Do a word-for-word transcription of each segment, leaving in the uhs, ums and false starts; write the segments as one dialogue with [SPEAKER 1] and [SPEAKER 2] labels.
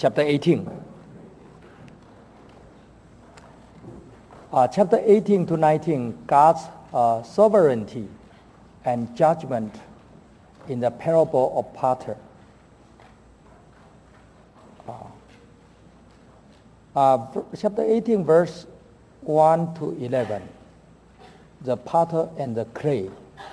[SPEAKER 1] chapter eighteen. Uh, chapter eighteen to nineteen, God's uh, sovereignty and judgment in the parable of potter. Uh, uh, chapter eighteen, verse one to eleven, the potter and the clay.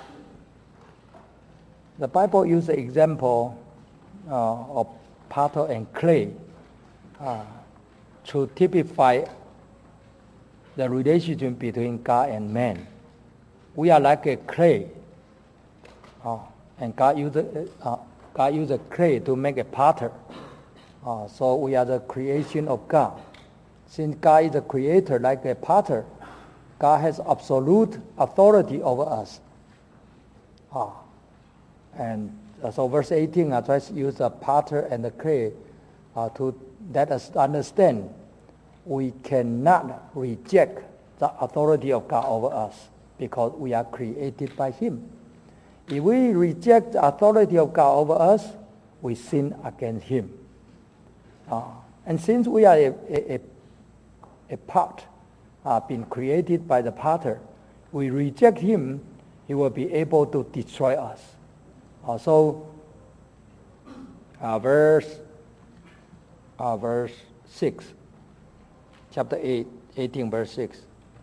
[SPEAKER 1] The Bible uses the example uh, of potter and clay uh, to typify the relationship between God and man. We are like a clay, uh, and God uses uh, God uses clay to make a potter. Uh, so we are the creation of God. Since God is the creator, like a potter, God has absolute authority over us. Uh, and uh, so verse eighteen, I try to use the potter and the clay uh, to let us understand we cannot reject the authority of God over us because we are created by Him. If we reject the authority of God over us, we sin against Him. Uh, and since we are a, a, a, a part uh, being created by the potter, we reject Him, He will be able to destroy us. Uh, so, uh, verse, uh, verse six. Chapter eight, eighteen, verse six.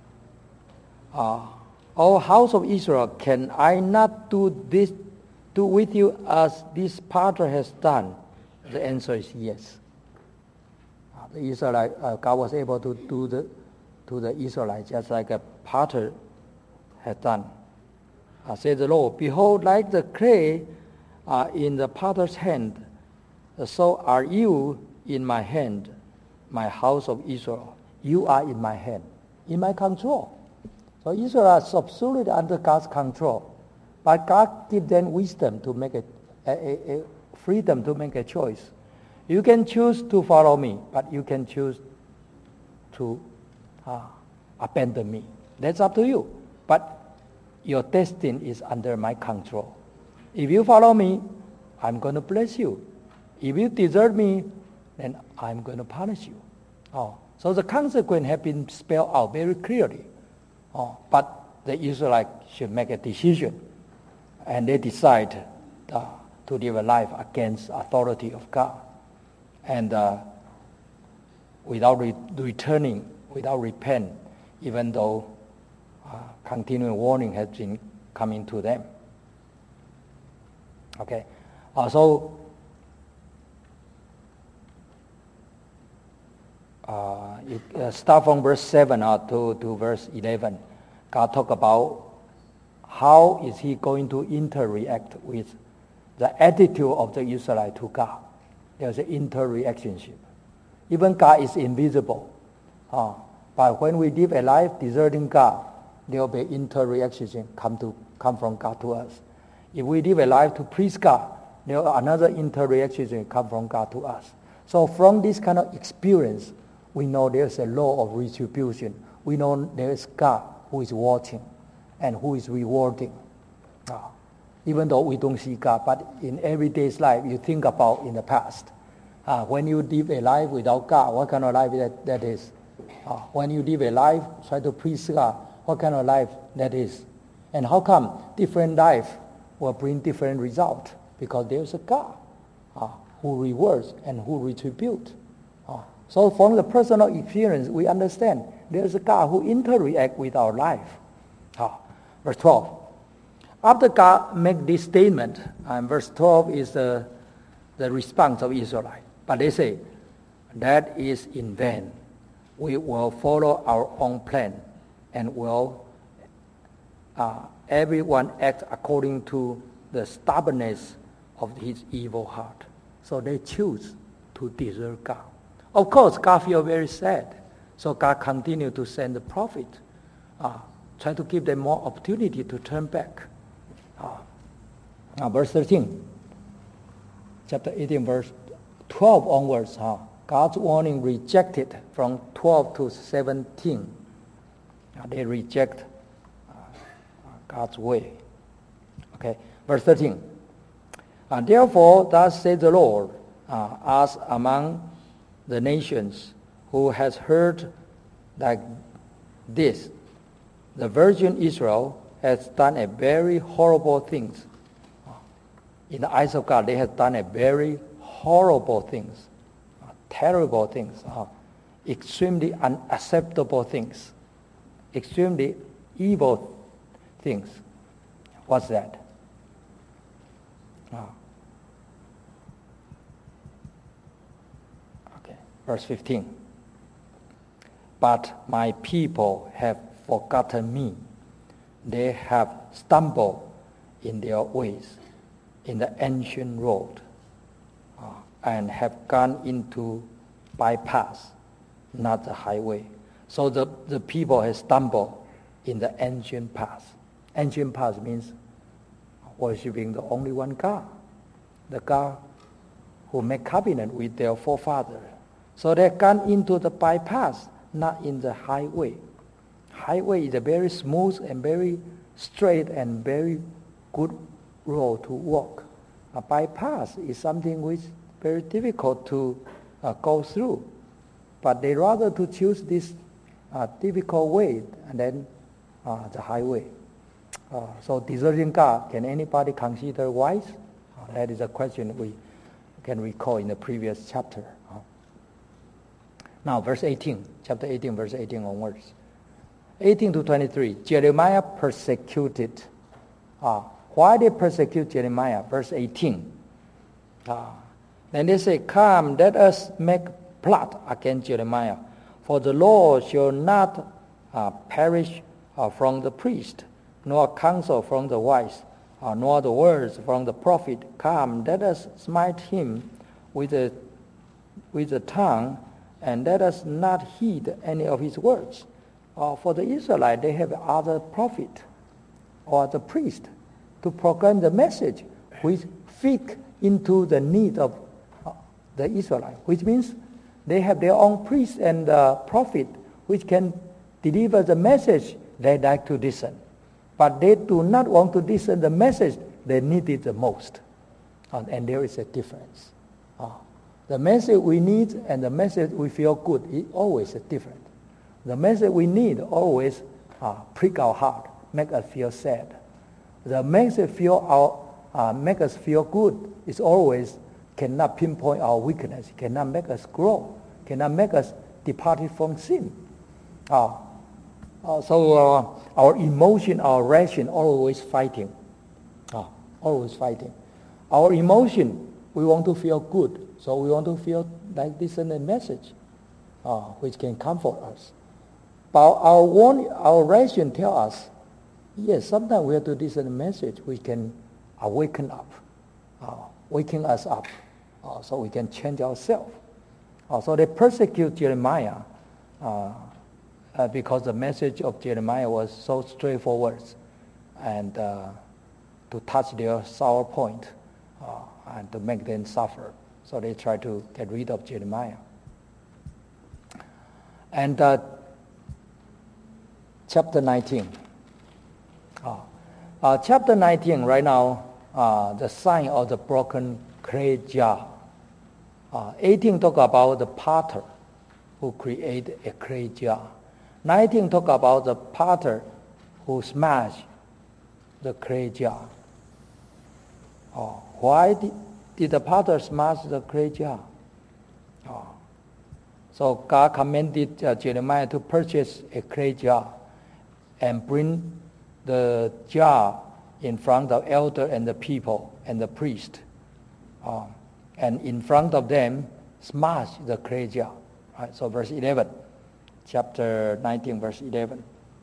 [SPEAKER 1] Uh, O house of Israel, can I not do this, do with you as this potter has done? The answer is yes. Uh, the Israelite, uh, God was able to do the, to the Israelites just like a potter had done. Uh, says the Lord, behold, like the clay uh, in the potter's hand, so are you in my hand, my house of Israel. You are in my hand, in my control. So Israel is absolutely under God's control. But God gives them wisdom to make a, a, a, a freedom to make a choice. You can choose to follow me, but you can choose to uh, abandon me. That's up to you. But your destiny is under my control. If you follow me, I'm going to bless you. If you desert me, then I'm going to punish you. Oh. So the consequence have been spelled out very clearly. Oh, but the Israelites should make a decision. And they decide uh, to live a life against authority of God. And uh, without re- returning, without repent, even though uh, continuing warning has been coming to them. Okay. Uh, so, Uh, it, uh, start from verse seven uh, to, to verse eleven. God talk about how is He going to interact with the attitude of the Israelite to God. There's an interreactionship. Even God is invisible. Uh, but when we live a life deserting God, there will be interreaction come to come from God to us. If we live a life to please God, there will another interreaction come from God to us. So from this kind of experience, we know there's a law of retribution. We know there's God who is watching and who is rewarding. Uh, even though we don't see God, but in everyday's life, you think about in the past. Uh, when you live a life without God, what kind of life that, that is? Uh, when you live a life, try to please God, what kind of life that is? And how come different life will bring different result? Because there's a God uh, who rewards and who retributes. Uh, So from the personal experience, we understand there's a God who interacts with our life. Ah, verse twelve. After God make this statement, and verse twelve is the, the response of Israelites. But they say, that is in vain. We will follow our own plan and will uh, everyone act according to the stubbornness of his evil heart. So they choose to desert God. Of course, God feels very sad. So God continued to send the prophet, uh, try to give them more opportunity to turn back. Uh, uh, verse thirteen, chapter eighteen, verse twelve onwards, uh, God's warning rejected from twelve to seventeen. Uh, they reject uh, God's way. Okay, verse thirteen. Uh, Therefore, thus says the Lord, uh, as among the nations who has heard like this, the virgin Israel has done a very horrible things. In the eyes of God, they have done a very horrible things, terrible things, uh, extremely unacceptable things, extremely evil things. What's that? Uh, okay, verse fifteen. But my people have forgotten me. They have stumbled in their ways, in the ancient road, uh, and have gone into bypass, not the highway. So the, the people have stumbled in the ancient path. Ancient path means worshiping the only one God, the God who made covenant with their forefathers. So they've gone into the bypass, not in the highway. Highway is a very smooth and very straight and very good road to walk. A bypass is something which is very difficult to uh, go through. But they rather to choose this uh, difficult way and then uh, the highway. Uh, so deserting God, can anybody consider wise? Uh, that is a question we can recall in the previous chapter. Uh. Now verse eighteen, chapter eighteen, verse eighteen onwards. eighteen to twenty-three, Jeremiah persecuted. Uh, why they persecute Jeremiah? Verse eighteen. Uh, then they say, come, let us make plot against Jeremiah, for the Lord shall not uh, perish uh, from the priest, nor counsel from the wise, uh, nor the words from the prophet. Come, let us smite him with the, with the tongue, and let us not heed any of his words. Uh, for the Israelites, they have other prophet or the priest to proclaim the message which fit into the need of uh, the Israelites, which means they have their own priest and uh, prophet which can deliver the message they like to listen. But they do not want to listen the message they need it the most. Uh, and there is a difference. Uh, the message we need and the message we feel good is always different. The message we need always uh, prick our heart, make us feel sad. The message feel our, uh, make us feel good is always cannot pinpoint our weakness, cannot make us grow, cannot make us depart from sin. Uh, uh, so uh, our emotion, our ration, always fighting, uh, always fighting. Our emotion, we want to feel good, so we want to feel like listen a message, uh, which can comfort us. But our warning, our ration tell us, yes, sometimes we have to listen a message which can awaken up, uh, waking us up, uh, so we can change ourselves. Uh, so they persecute Jeremiah uh, uh, because the message of Jeremiah was so straightforward and uh, to touch their sour point uh, and to make them suffer. So they try to get rid of Jeremiah. And uh, chapter nineteen. Uh, uh, chapter nineteen, right now, uh, the sign of the broken clay jar. Uh, eighteen talk about the potter who create a clay jar. nineteen talk about the potter who smash the clay jar. Uh, why did, did the potter smash the clay jar? Uh, so God commanded uh, Jeremiah to purchase a clay jar and bring the jar in front of elder and the people and the priest. Uh, and in front of them, smash the clay jar. Right? So verse eleven, chapter nineteen, verse eleven.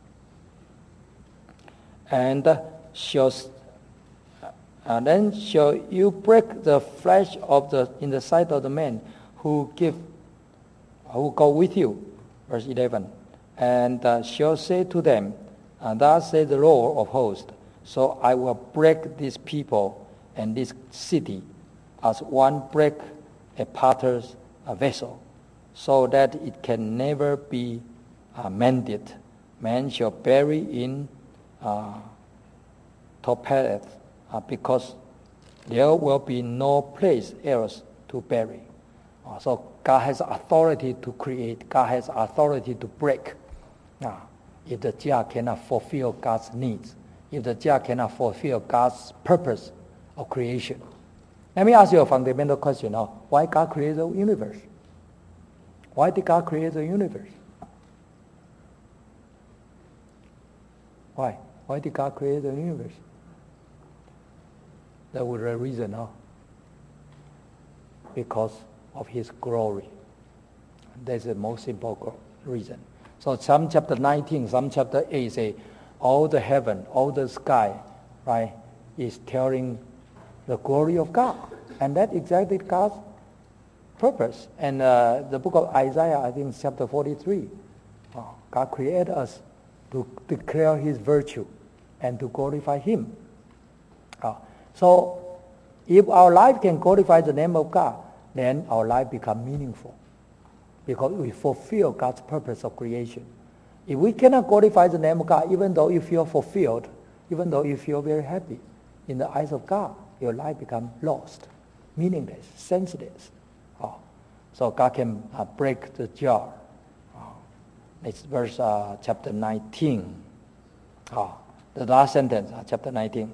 [SPEAKER 1] And uh, shall, uh, then shall you break the flesh of the in the sight of the men who give, who go with you. Verse eleven. And uh, shall say to them, and thus says the Lord of hosts, so I will break this people and this city as one break a potter's a vessel, so that it can never be uh, mended. Man shall bury in uh, Tophet, uh, because there will be no place else to bury. Uh, so God has authority to create. God has authority to break. Now, if the jia cannot fulfill God's needs, if the jia cannot fulfill God's purpose of creation. Let me ask you a fundamental question now. Why God created the universe? Why did God create the universe? Why? Why did God create the universe? That was a reason, no? Because of His glory. That's the most simple reason. So Psalm chapter nineteen, Psalm chapter eight say, all the heaven, all the sky, right, is telling the glory of God. And that exactly God's purpose. And uh, the book of Isaiah, I think chapter forty-three, oh, God created us to declare His virtue and to glorify Him. Uh, so if our life can glorify the name of God, then our life becomes meaningful because we fulfill God's purpose of creation. If we cannot glorify the name of God, even though you feel fulfilled, even though you feel very happy, in the eyes of God, your life becomes lost, meaningless, senseless. Oh, so God can uh, break the jar. Oh, it's verse uh, chapter nineteen. Oh, the last sentence, uh, chapter nineteen.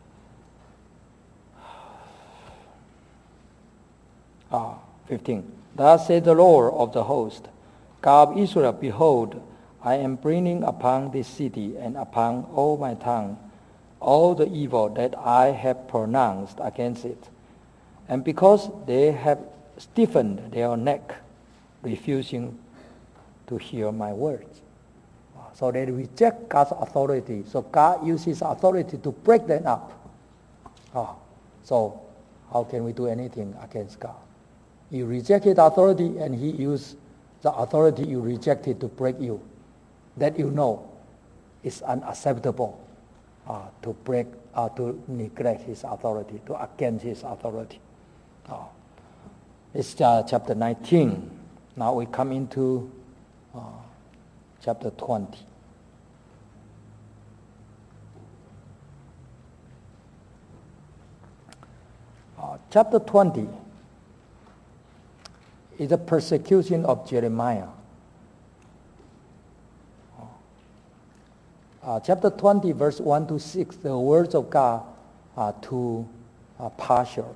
[SPEAKER 1] Ah, fifteen. Thus says the Lord of the host, God of Israel, behold, I am bringing upon this city and upon all my tongue all the evil that I have pronounced against it. And because they have stiffened their neck, refusing to hear my words. So they reject God's authority. So God uses authority to break them up. Oh, so how can we do anything against God? You rejected authority and He used the authority you rejected to break you. That you know is unacceptable uh, to break, uh, to neglect His authority, to against His authority. Uh, it's uh, chapter nineteen. Now we come into uh, chapter twenty. Uh, chapter twenty is the persecution of Jeremiah. Uh, chapter twenty, verse one to six, the words of God uh, to uh, Pashur.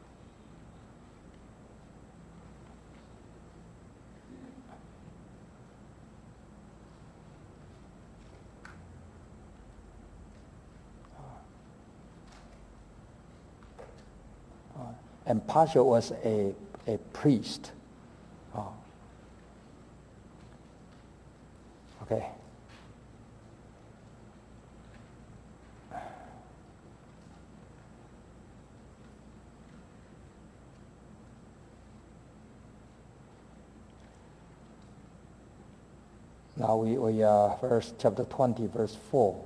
[SPEAKER 1] Uh, and Pashur was a, a priest. Uh, okay. Now we, we uh, verse chapter twenty, verse four.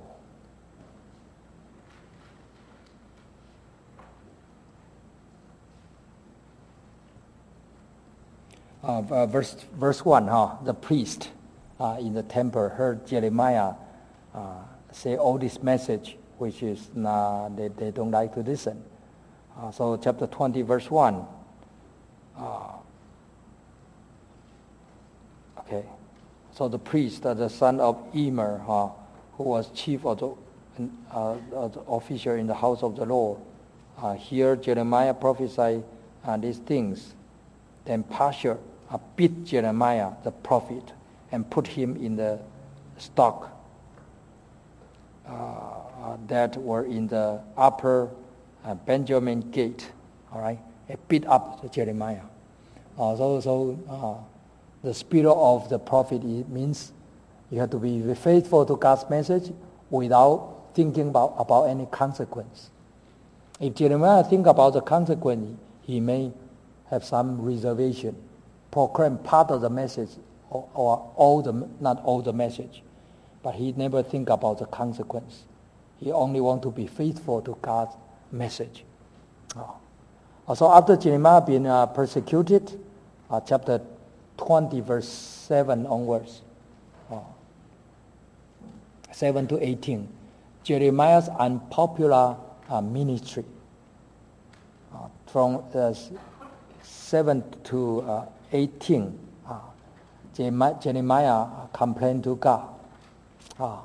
[SPEAKER 1] Uh, uh, verse verse one, huh? The priest uh, in the temple heard Jeremiah uh, say all this message, which is uh, they, they don't like to listen. Uh, so chapter twenty, verse one. Uh, okay. So the priest, uh, the son of Emer, uh, who was chief of the, uh, of the officer in the house of the Lord, uh, hear Jeremiah prophesy uh, these things. Then Pashur uh, beat Jeremiah, the prophet, and put him in the stock uh, uh, that were in the upper uh, Benjamin gate. All right, he beat up Jeremiah. Uh, so, so. Uh, The spirit of the prophet means you have to be faithful to God's message without thinking about, about any consequence. If Jeremiah think about the consequence, he may have some reservation, proclaim part of the message or, or all the, not all the message. But he never think about the consequence. He only want to be faithful to God's message. Oh. So after Jeremiah being uh, persecuted, uh, chapter twenty, verse seven onwards, oh, seven to eighteen, Jeremiah's unpopular uh, ministry. Uh, from uh, seven to uh, eighteen, uh, Jeremiah, Jeremiah complained to God. Uh,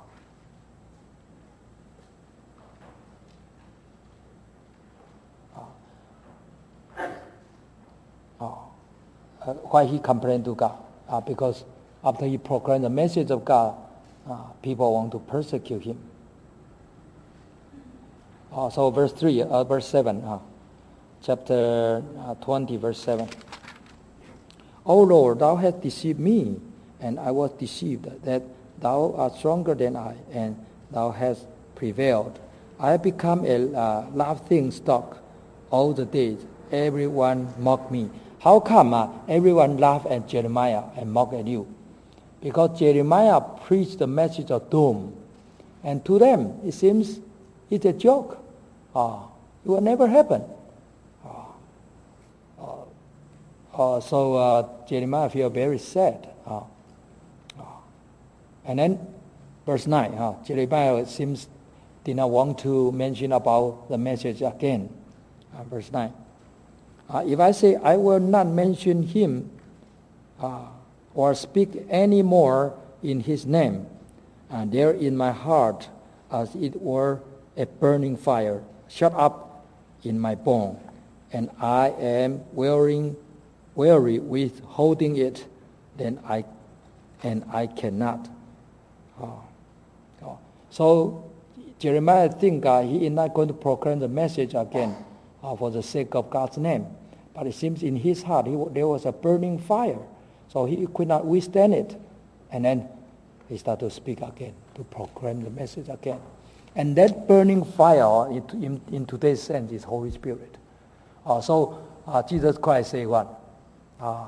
[SPEAKER 1] uh, uh, why he complained to God? Uh, because after he proclaimed the message of God, uh, people want to persecute him. Uh, so verse three, uh, verse seven, uh, chapter uh, twenty, verse seven. O Lord, thou hast deceived me, and I was deceived, that thou art stronger than I, and thou hast prevailed. I have become a uh, laughing stock all the days. Everyone mocked me. How come uh, everyone laughed at Jeremiah and mocked at you? Because Jeremiah preached the message of doom, and to them it seems it's a joke. Uh, it will never happen. Uh, uh, uh, so uh, Jeremiah feels very sad. Uh, uh, and then verse nine, uh, Jeremiah seems did not want to mention about the message again. Uh, verse nine. Uh, if I say I will not mention him uh, or speak any more in his name, and there in my heart as it were a burning fire, shut up in my bone, and I am wearing, weary with holding it, then I, and I cannot. Oh. Oh. So Jeremiah think uh, he is not going to proclaim the message again uh, for the sake of God's name. But it seems in his heart he, there was a burning fire, so he could not withstand it. And then he started to speak again, to proclaim the message again. And that burning fire, in, in, in today's sense, is Holy Spirit. Uh, so uh, Jesus Christ said what? Uh,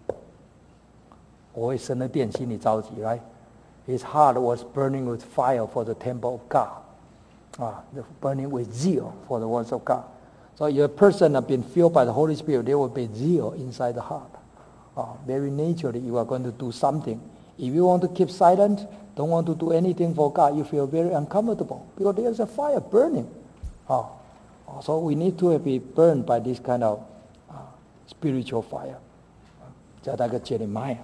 [SPEAKER 1] 我为神的殿心里着急, right? His heart was burning with fire for the temple of God, uh, burning with zeal for the words of God. So if a person has been filled by the Holy Spirit, there will be zeal inside the heart. Uh, very naturally, you are going to do something. If you want to keep silent, don't want to do anything for God, you feel very uncomfortable because there's a fire burning. Uh, so we need to be burned by this kind of uh, spiritual fire. Just like Jeremiah.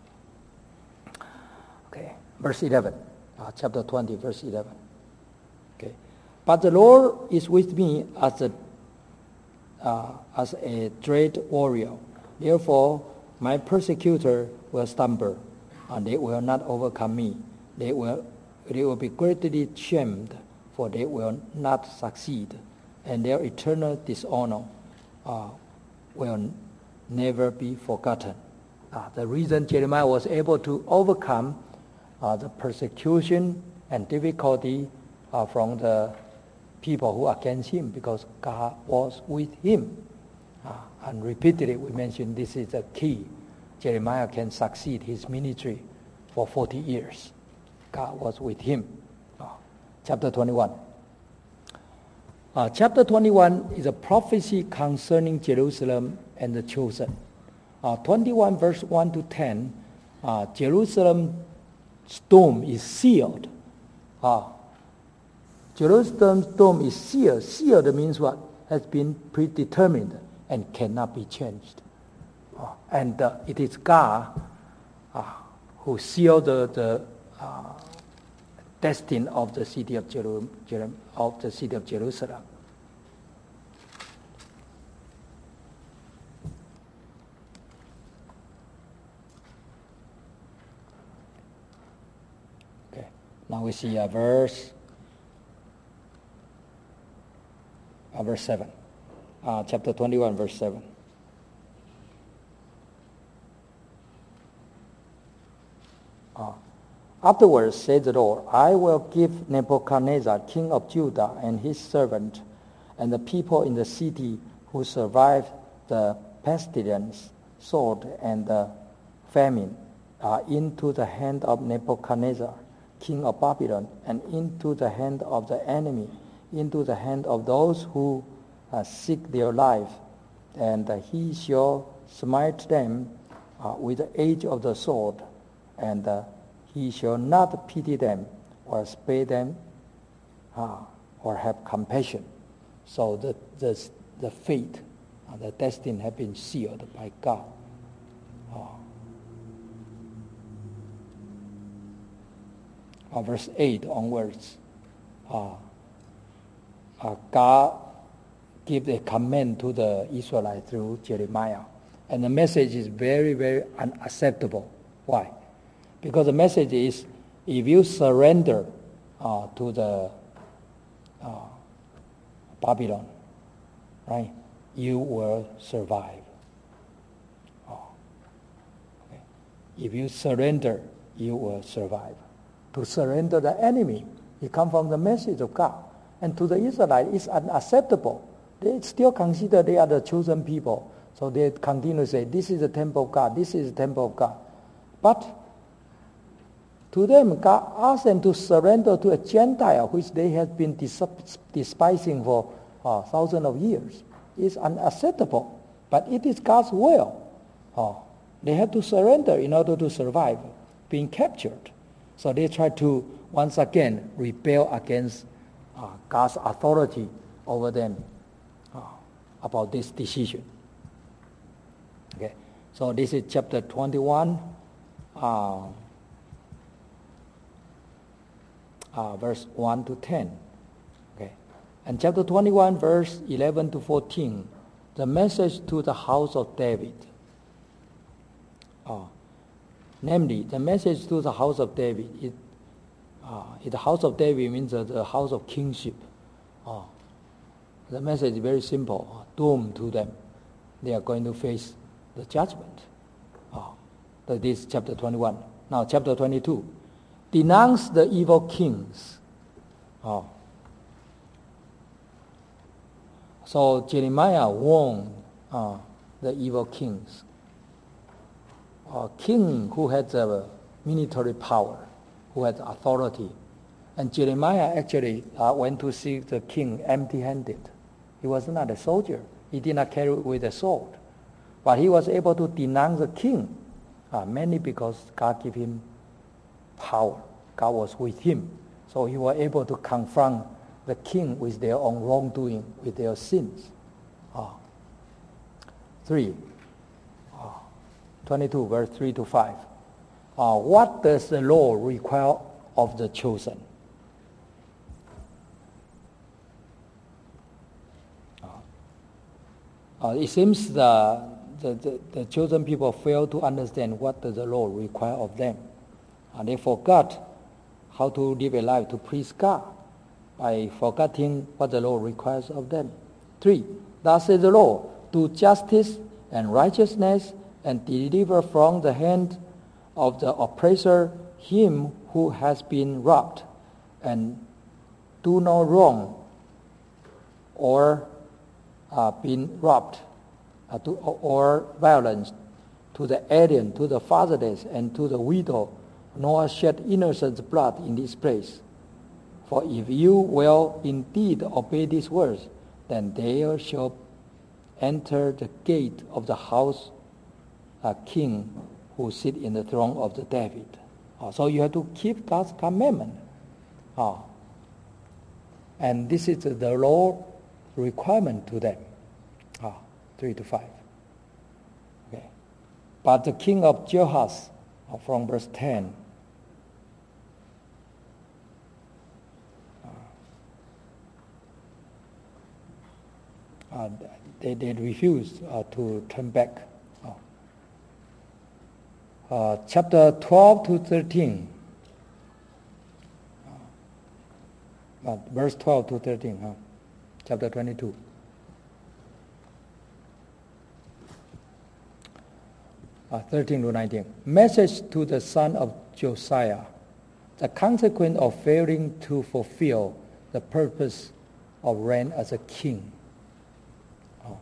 [SPEAKER 1] Okay, verse eleven, uh, chapter twenty, verse eleven. Okay, but the Lord is with me as a uh, as a dread warrior. Therefore, my persecutor will stumble, and they will not overcome me. They will, they will be greatly shamed, for they will not succeed, and their eternal dishonor uh, will never be forgotten. Uh, the reason Jeremiah was able to overcome uh, the persecution and difficulty uh, from the people who are against him, because God was with him. Uh, and repeatedly we mentioned this is the key. Jeremiah can succeed his ministry for forty years. God was with him. Uh, chapter twenty-one. Uh, chapter twenty-one is a prophecy concerning Jerusalem and the chosen. Uh, twenty-one verse one to ten, uh, Jerusalem's dome is sealed. Uh, Jerusalem's dome is sealed. Sealed means what? Has been predetermined and cannot be changed. Uh, and uh, it is God uh, who sealed the, the uh, destiny of the city of Jerusalem, of the city of Jerusalem. Okay. Now we see a verse. Uh, verse seven, uh, chapter twenty-one, verse seven. Uh, Afterwards, said the Lord, I will give Nebuchadnezzar, king of Judah, and his servant, and the people in the city who survived the pestilence, sword, and the famine, uh, into the hand of Nebuchadnezzar, king of Babylon, and into the hand of the enemy, into the hand of those who uh, seek their life, and uh, he shall smite them uh, with the edge of the sword, and uh, he shall not pity them or spare them uh, or have compassion. So the the, the fate Uh, the destiny has been sealed by God. Uh, uh, verse eight onwards, uh, uh, God gives a command to the Israelites through Jeremiah. And the message is very, very unacceptable. Why? Because the message is, if you surrender uh, to the uh, Babylon, right, you will survive. Oh. Okay. If you surrender, you will survive. To surrender the enemy, it comes from the message of God. And to the Israelites, it's unacceptable. They still consider they are the chosen people. So they continue to say, this is the temple of God, this is the temple of God. But to them, God asked them to surrender to a Gentile, which they have been dis- despising for uh, thousands of years. It's unacceptable, but it is God's will. Uh, they have to surrender in order to survive being captured. So they try to, once again, rebel against uh, God's authority over them uh, about this decision. Okay, so this is chapter twenty-one, uh, uh, verse one to ten. Okay, and chapter twenty-one, verse eleven to fourteen, the message to the house of David. Uh, namely, the message to the house of David. It, uh, the house of David means uh, the house of kingship. Uh, the message is very simple: uh, doom to them. They are going to face the judgment. Oh, that is chapter twenty-one. Now chapter twenty-two. Denounce the evil kings. Oh. So Jeremiah warned uh, the evil kings. A king who had uh, military power, who had authority. And Jeremiah actually uh, went to see the king empty-handed. He was not a soldier. He did not carry with a sword. But he was able to denounce the king, uh, mainly because God gave him power. God was with him. So he was able to confront the king with their own wrongdoing, with their sins. Uh, three, uh, twenty-two, verse three to five. Uh, what does the law require of the chosen? Uh, uh, it seems the The, the, the chosen people fail to understand what does the law require of them. And they forgot how to live a life to please God by forgetting what the law requires of them. Three, thus says the law, do justice and righteousness and deliver from the hand of the oppressor him who has been robbed, and do no wrong or uh, been robbed. Uh, to, or violence to the alien, to the fatherless, and to the widow, nor shed innocent blood in this place. For if you will indeed obey these words, then there shall enter the gate of the house a king who sit in the throne of the David. Uh, so you have to keep God's commandment. Uh, and this is the law requirement to them. Uh, Three to five. Okay. But the king of Jehoash, from verse ten, uh, uh, they, they refused uh, to turn back. Uh, uh, chapter twelve to thirteen. Uh, verse twelve to thirteen. Huh? Chapter twenty-two. Uh, thirteen to nineteen. Message to the son of Josiah. The consequence of failing to fulfill the purpose of reign as a king. Oh.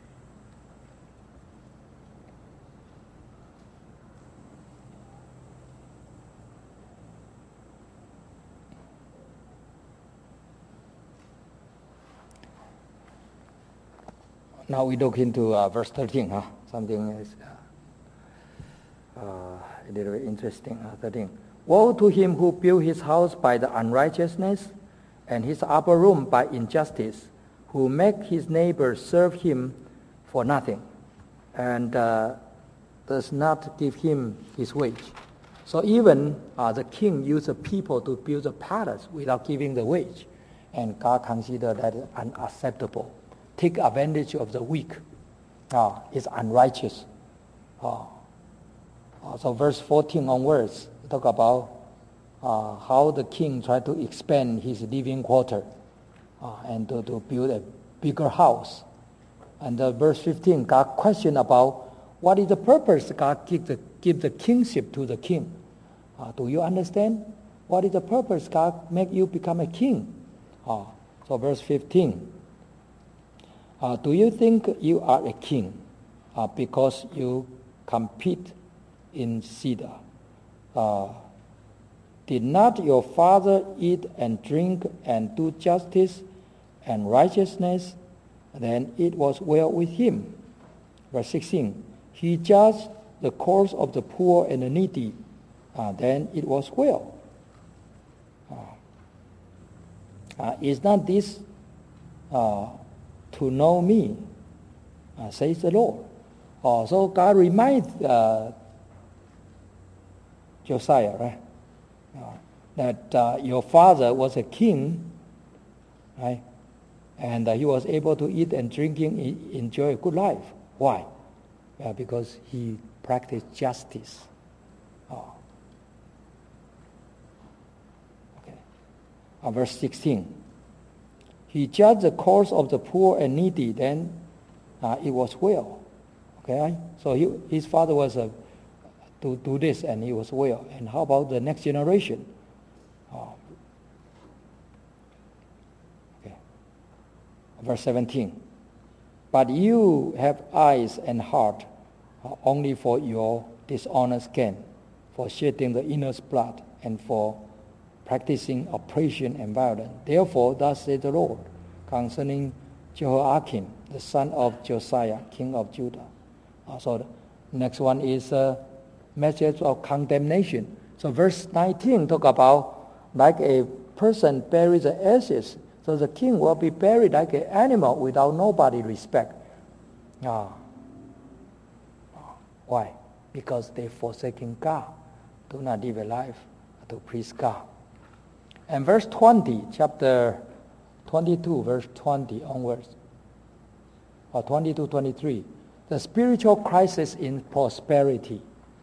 [SPEAKER 1] Now we look into uh, verse thirteen. Huh? Something is uh, uh, a little bit interesting. Uh, thirteen. Woe to him who built his house by the unrighteousness, and his upper room by injustice, who make his neighbor serve him for nothing, and uh, does not give him his wage. So even uh, the king used the people to build a palace without giving the wage, and God considered that unacceptable. Take advantage of the weak uh, is unrighteous. Uh, uh, so verse fourteen onwards talk about uh, how the king tried to expand his living quarter uh, and to, to build a bigger house. And uh, verse fifteen, God questioned about what is the purpose God give the, give the kingship to the king. Uh, do you understand? What is the purpose God make you become a king? Uh, so verse fifteen, uh, do you think you are a king uh, because you compete in cedar? Uh, did not your father eat and drink and do justice and righteousness? Then it was well with him. Verse sixteen, he judged the cause of the poor and the needy. Uh, then it was well. Uh, uh, is not this uh, to know me, uh, says the Lord. Uh, so God reminds uh, Josiah, right, uh, that uh, your father was a king, right? And uh, he was able to eat and drinking, enjoy a good life. Why? Uh, because he practiced justice. Oh. Okay. Uh, verse sixteen. He judged the cause of the poor and needy, then uh, it was well. Okay? So he, his father was uh, to do this, and he was well. And how about the next generation? Oh. Verse seventeen, but you have eyes and heart uh, only for your dishonest gain, for shedding the inner's blood, and for practicing oppression and violence. Therefore, thus says the Lord, concerning Jehoiakim, the son of Josiah, king of Judah. Uh, so the next one is a message of condemnation. So verse nineteen talk about like a person buries the ashes. So the king will be buried like an animal without nobody respect. Ah. Why? Because they forsaken God, do not live a life to please God. And verse twenty, chapter twenty-two, verse twenty onwards, or twenty-two, twenty-three, the spiritual crisis in prosperity.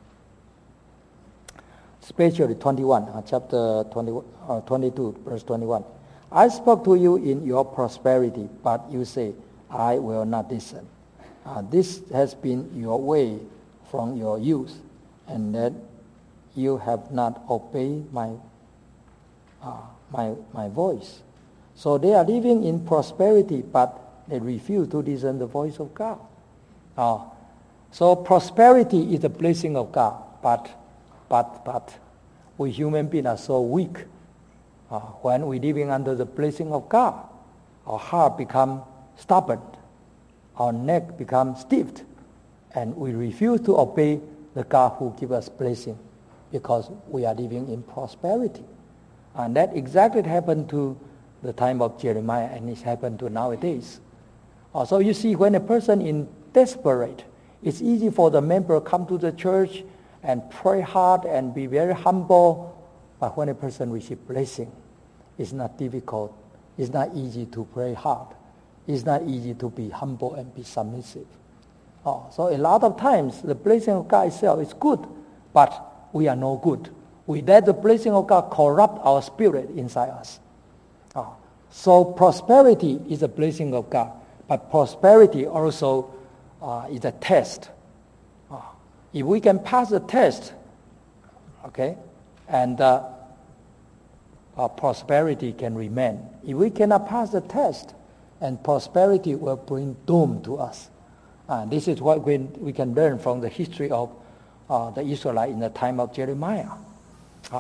[SPEAKER 1] Especially twenty-one, uh, chapter twenty, uh, twenty-two, verse twenty-one. I spoke to you in your prosperity, but you say, I will not listen. Uh, this has been your way from your youth, and that you have not obeyed my, uh, my, my voice. So they are living in prosperity, but they refuse to listen to the voice of God. Uh, so prosperity is a blessing of God, but, but, but we human beings are so weak. Uh, when we're living under the blessing of God, our heart becomes stubborn, our neck becomes stiff, and we refuse to obey the God who gives us blessing because we are living in prosperity. And that exactly happened to the time of Jeremiah, and it's happened to nowadays. Uh, so you see, when a person is desperate, it's easy for the member to come to the church and pray hard and be very humble. But when a person receives blessing, it's not difficult. It's not easy to pray hard. It's not easy to be humble and be submissive. Oh, so a lot of times the blessing of God itself is good, but we are no good. We let the blessing of God corrupt our spirit inside us. Oh, so prosperity is a blessing of God, but prosperity also uh, is a test. Oh, if we can pass the test, okay, and uh, our prosperity can remain. If we cannot pass the test, and prosperity will bring doom to us. Uh, this is what we, we can learn from the history of uh, the Israelites in the time of Jeremiah. Uh,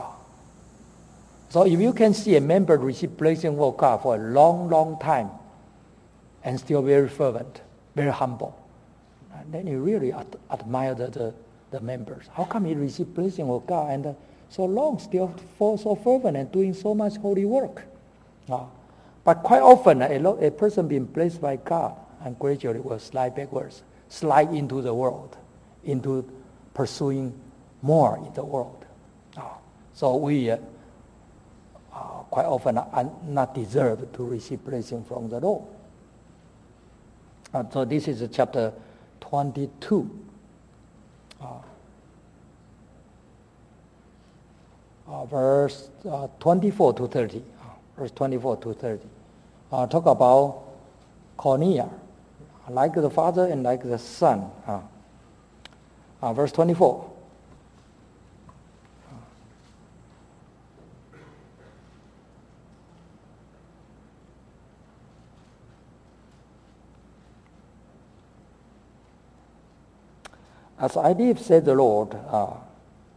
[SPEAKER 1] so if you can see a member receive blessing of God for a long, long time, and still very fervent, very humble, then you really ad- admire the, the, the members. How come he received blessing of God and uh, so long, still so fervent and doing so much holy work? Uh, but quite often, a, lo- a person being blessed by God, and gradually will slide backwards, slide into the world, into pursuing more in the world. Uh, so we uh, uh, quite often are not deserved to receive blessing from the Lord. Uh, so this is chapter twenty-two. Uh, uh, verse uh, twenty-four to thirty. Uh, verse twenty-four to thirty. Uh, talk about Cornea, like the father and like the son. Uh, uh, verse twenty-four. As I live, said the Lord, uh, uh,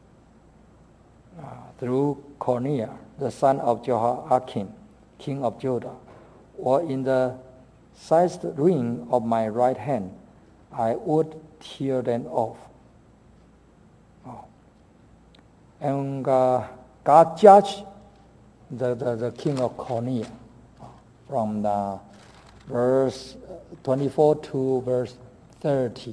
[SPEAKER 1] through Cornea, the son of Jehoiakim, king of Judah, or in the sixth ring of my right hand, I would tear them off. Oh. And uh, God judged the, the, the king of Cornea uh, from the verse twenty-four to verse thirty.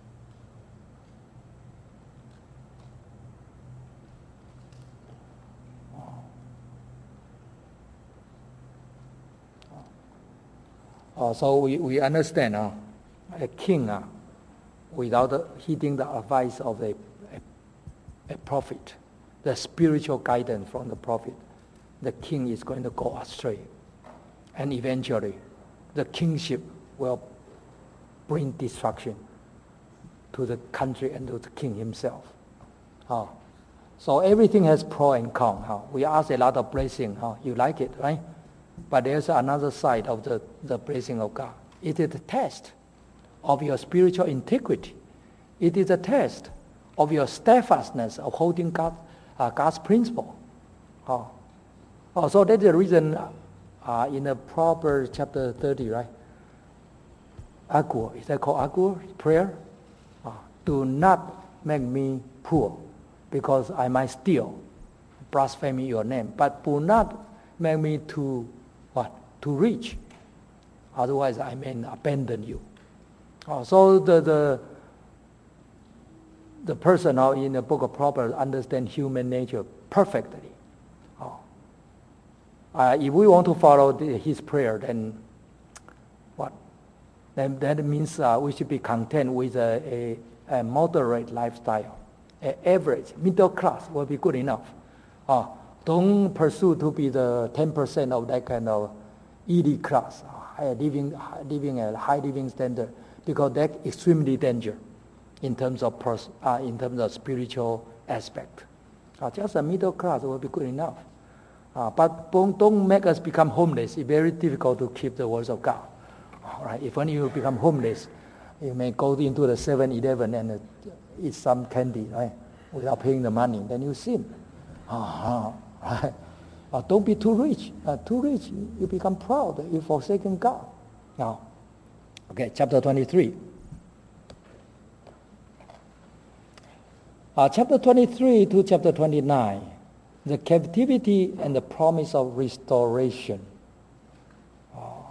[SPEAKER 1] Uh, so we, we understand uh, a king uh, without uh, heeding the advice of a, a, a prophet, the spiritual guidance from the prophet, the king is going to go astray. And eventually, the kingship will bring destruction to the country and to the king himself. Uh, so everything has pro and con. Uh, we ask a lot of blessing. Uh, you like it, right? But there's another side of the, the blessing of God. It is a test of your spiritual integrity. It is a test of your steadfastness of holding God, uh, God's principle. Oh. Oh, so that's the reason uh, in the Proverbs chapter thirty, right? Agur, is that called Agur prayer? Uh, do not make me poor, because I might steal, blaspheme your name. But do not make me to what? To rich. Otherwise I may abandon you. Oh, so the, the the person now in the book of Proverbs understands human nature perfectly. Oh. Uh, if we want to follow the, his prayer, then what? Then that means uh, we should be content with a, a, a moderate lifestyle. An average, middle class will be good enough. Oh. Don't pursue to be the ten percent of that kind of elite class, uh, living, living a high living standard, because that's extremely dangerous in terms of pers- uh, in terms of spiritual aspect. Uh, just a middle class will be good enough. Uh, but don't, don't make us become homeless. It's very difficult to keep the words of God. All right. If when you become homeless, you may go into the seven eleven and uh, eat some candy, right, without paying the money. Then you sin. Uh-huh. Right? Uh, don't be too rich. Uh, too rich, you become proud. You forsaken God. Now, okay, chapter twenty-three. Uh, chapter twenty-three to chapter twenty-nine, the captivity and the promise of restoration. Oh.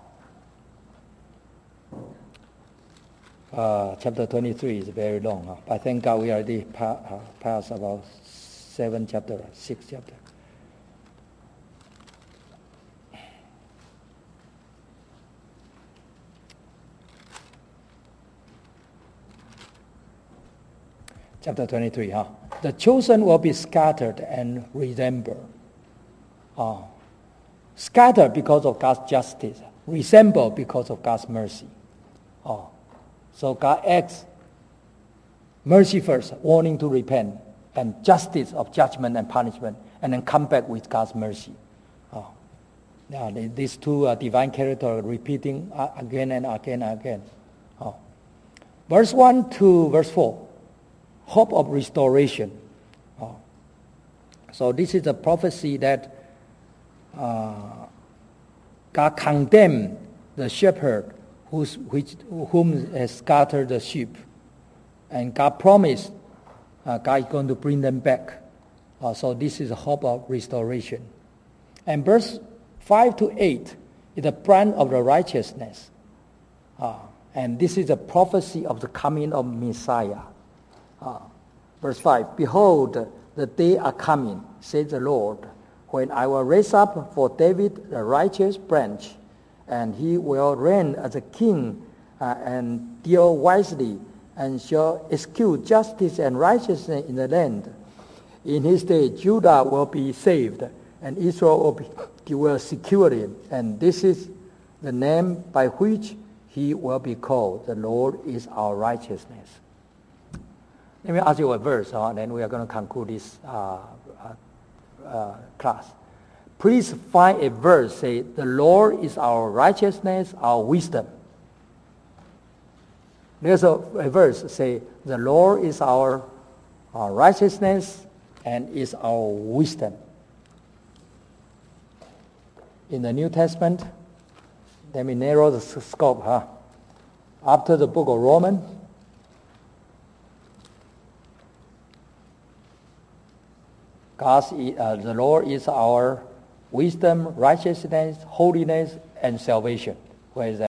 [SPEAKER 1] Uh, chapter twenty-three is very long. Huh? But thank God we already pa- uh, passed about seven chapters, six chapters. Chapter twenty-three, huh? The chosen will be scattered and resembled. Uh, scattered because of God's justice, resembled because of God's mercy. Uh, so God acts mercy first, warning to repent, and justice of judgment and punishment, and then come back with God's mercy. Oh. Yeah, these two uh, divine characters repeating uh, again and again and again. Oh. Verse one to verse four, hope of restoration. Oh. So this is a prophecy that uh, God condemned the shepherd who's, which, whom has scattered the sheep, and God promised Uh, God is going to bring them back. Uh, so this is a hope of restoration. And verse five to eight is the brand of the righteousness. Uh, and this is a prophecy of the coming of Messiah. Uh, verse five, behold, the day are coming, says the Lord, when I will raise up for David the righteous branch, and he will reign as a king uh, and deal wisely, and shall execute justice and righteousness in the land. In his day, Judah will be saved, and Israel will be dwell securely. And this is the name by which he will be called. The Lord is our righteousness. Let me ask you a verse, uh, and then we are going to conclude this uh, uh, uh, class. Please find a verse, say, the Lord is our righteousness, our wisdom. There's a, a verse, say, the Lord is our, our righteousness and is our wisdom. In the New Testament, let me narrow the scope. Huh? After the book of Romans, God's, uh, the Lord is our wisdom, righteousness, holiness, and salvation. Where is that?